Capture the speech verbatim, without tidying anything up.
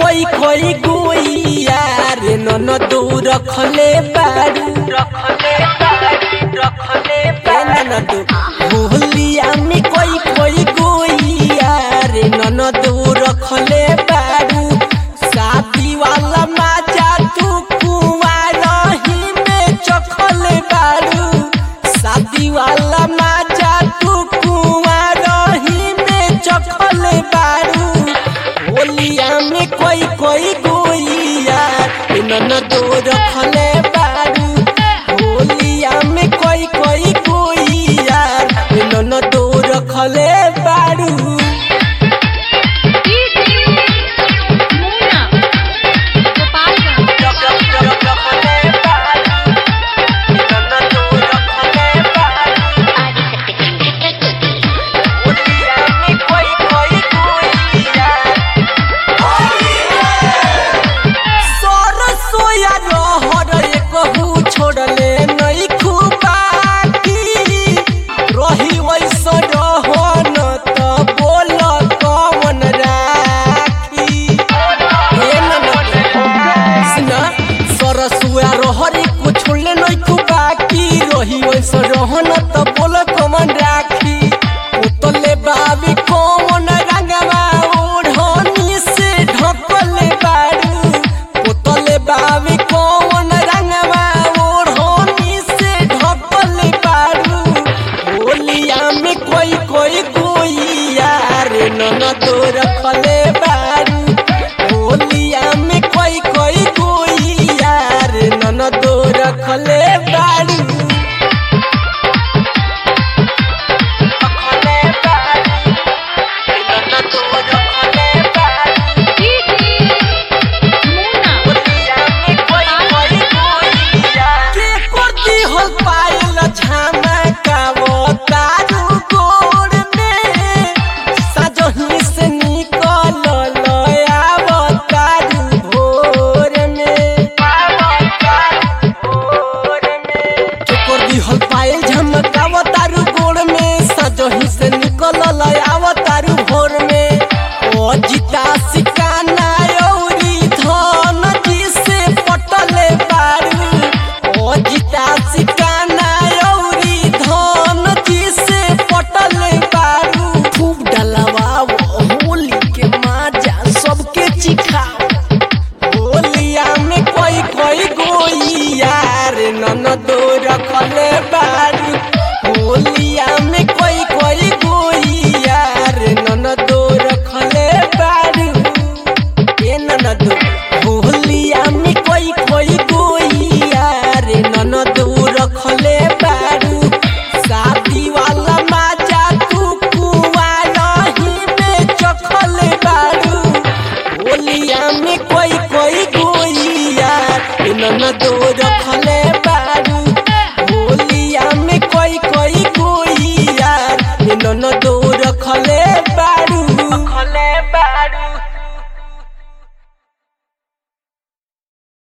कोई कोई गोइया रे ननदो रखले बारू रखले बारू रखले बारू होलिया में कोई कोई गोइया रे ननदो रखले बारू शादी वाला मजा तू कुंवारा ही में चखले बारू शादी वाला मजा तू कुंवारा ही में चखले बारू होलिया में कोई कोई गोइया ननदो रखले बारू होलिया में कोई कोई गोइया ननदो रखले बारू रहन तो बोल कमन राखी उतले बाबी कौन रंगवा ओढ़नी से ढकले बारू उतले बाबी कौन रंगवा ओढ़नी से ढकले बारू होलिया में कोई कोई गोइया रे ननदो रखले बारू होलिया में कोई कोई गोइया रे ननदो रखले बारू तारू भोर में ओ जीता सिकाना औरी धन जी से पटले बारू ओ जीता सिकाना औरी धन जी से पटले बारू खूब डलवाओ होली के मजा सबके चिखाओ होलिया में कोई कोई गोइया रे ननदो रखले बारू होलिया में कोई कोई गोइया ननदो रखले बारू ए ननदो होलिया में कोई कोई गोइया रे ननदो रखले बारू शादी वाला मजा तू कुंवारा ही में चखले बारू होलिया में कोई कोई गोइया रे ननदो